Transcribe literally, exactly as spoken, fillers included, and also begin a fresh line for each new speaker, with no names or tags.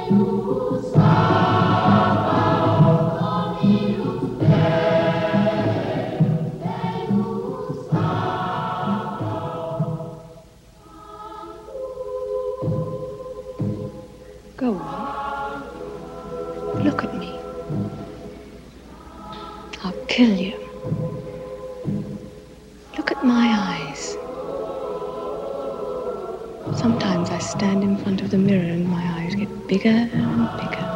Go on. Look at me. I'll kill you. Look at my eyes. Sometimes I stand in front of the mirror and my eyes get bigger and bigger.